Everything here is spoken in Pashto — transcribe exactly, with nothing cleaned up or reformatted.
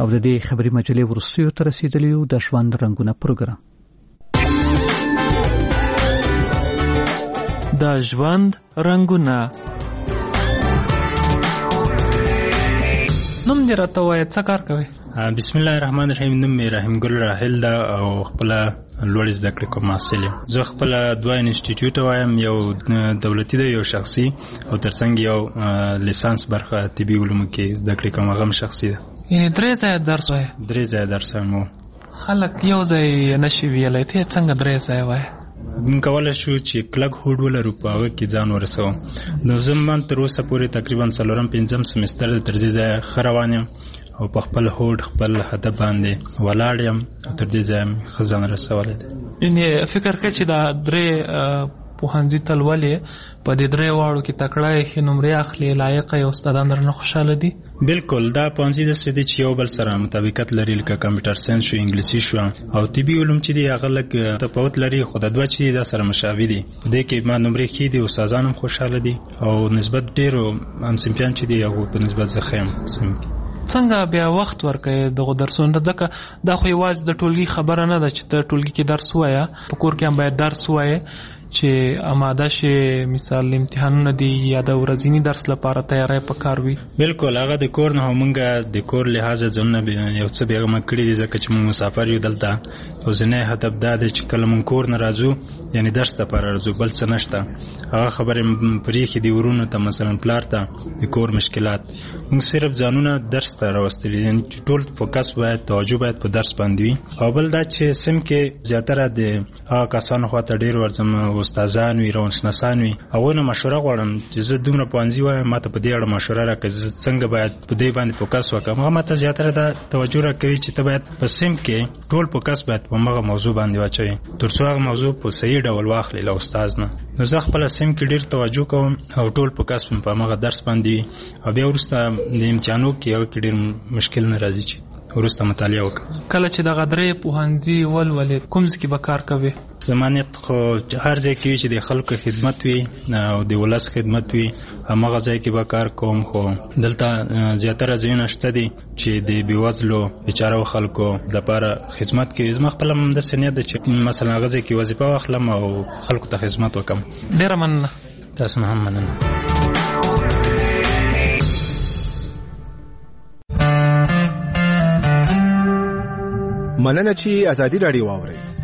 او د دې خبري مجلې ورستیو ته رسیدلی یو د ژوند رنګونه پروګرام. د ژوند رنګونه. نوم دې راته وایه، څه کار کوې؟ بسم الله الرحمن الرحیم. نوم مې رحیم ګل راحل ده او خپله لوړې زده کړې کوم محصل یم. زه خپله دوه انسټیټیوټ وایم، یو دولتي ده یو شخصي، او ترڅنګ یو لیسانس برخه طبي علومو کې زده کړې کوم، هغه هم شخصي ده. یعنې درې ځایه درس وایې؟ درې ځایه درس وایم. خلک یو ځای نشي ویلی، ته څنګه درې ځایه وایې؟ موږ کولی شو چې کلک هوډ ولرو، په هغه کې ځان ورسوم. نو زه من تر اوسه پورې تقریبا څلورم پنځم سمستر د تر دې ځایه ښه روان یم او په خپل هوډ خپل هدف باندې ولاړ یم او تر دې ځایه مې ښه ځان رسولی دی. یعنې فکر کوې چې دا درې پوهنځي ته لولې، په دې درې واړو کې تکړه یې، ښې نمرې اخلي، لایقه یې، استادان درنه خوشحاله دي؟ بالکل، دا پوهنځي داسې دي چې یو بل سره مطابقت لري، لکه کمپیوټر ساینس شو، انګلیسي شو، او طبي علوم چې دي هغه لږ تفاوت لري، خو د دوه چې دي دا سره مشابه دي. په دې کې ما نمرې ښې دي، استادان هم خوشحاله دي، او نسبت ډېرو همصنفیان چې دي هغو په نسبت زه ښه یم. څنګه بیا وخت ورکوې دغو درسونو ته؟ ځکه دا خو یوازې د ټولګي خبره نه ده چې ته ټولګي کې درس ووایه، په کور کې هم باید درس ووایې چې آماده شي. مثال امتحانونه دي یا د ورځني درس لپاره تیاری پکار وي. بالکل، هغه د کور نه مونږ د کور لحاظه ځانونه یو څه بېغمه کړي دي، ځکه چې مونږ مسافر یو دلته. یوازینی هدف دا دی چې کله مونږ کور نه راځو، یعنې درس لپاره راځو، بل څه نشته. هغه خبرې پرېښې دي ورونو ته، مثلا پلار ته، د کور مشکلات. مونږ صرف ځانونه درس ته راوستلي دي، یعنې چې ټول فوکس باید، توجه باید په درس باندې وي. او بل دا چې سم کې زیاتره د هغه کسانو خواته ډېر ورځم، استادان وي، روانشناسان وي، هغوی نه مشوره غواړم چې زه دومره پوهنځي وایم، ما ته په دې اړه مشوره راکړه، زه څنګه باید په دې باندې فوکس وکړم. هغه ما ته زیاتره دا توجه راکوي چې ته باید په سیم کې ټول فوکس باید په هغه موضوع باندې واچوي، تر څو هغه موضوع په صحیح ډول واخلي له استاد نه. نو زه خپله سیم کې ډېر توجه کوم او ټول فوکس په هغه درس باندې وي، او بیا وروسته د امتحانو کې هغه کې ډېر مشکل نه راځي چې وروسته مطالعه وکړم. کله چې دغه درې پوهنځي ولولې، کوم ځای کې به کار کوې؟ زما نیت خو هر ځای کې وي چې د خلکو خدمت وي او د ولس خدمت وي، هماغه ځای کې به کار کوم. خو دلته زیاتره ځایونه شته دي چې د بېوزلو بېچارهو خلکو لپاره خدمت کوي. زما خپله هم همداسې نیت ده چې مثلا هغه ځای کې وظیفه واخلم او خلکو ته خدمت وکړم. ډېره مننه. تاسو هم مننه. مننه چې ازادي راډیو واورئ.